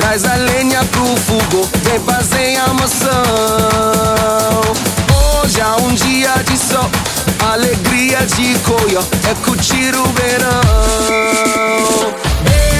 traz a lenha pro fogo, vem fazer a moção. Hoje é um dia de sol, alegria de coio, é curtir o verão.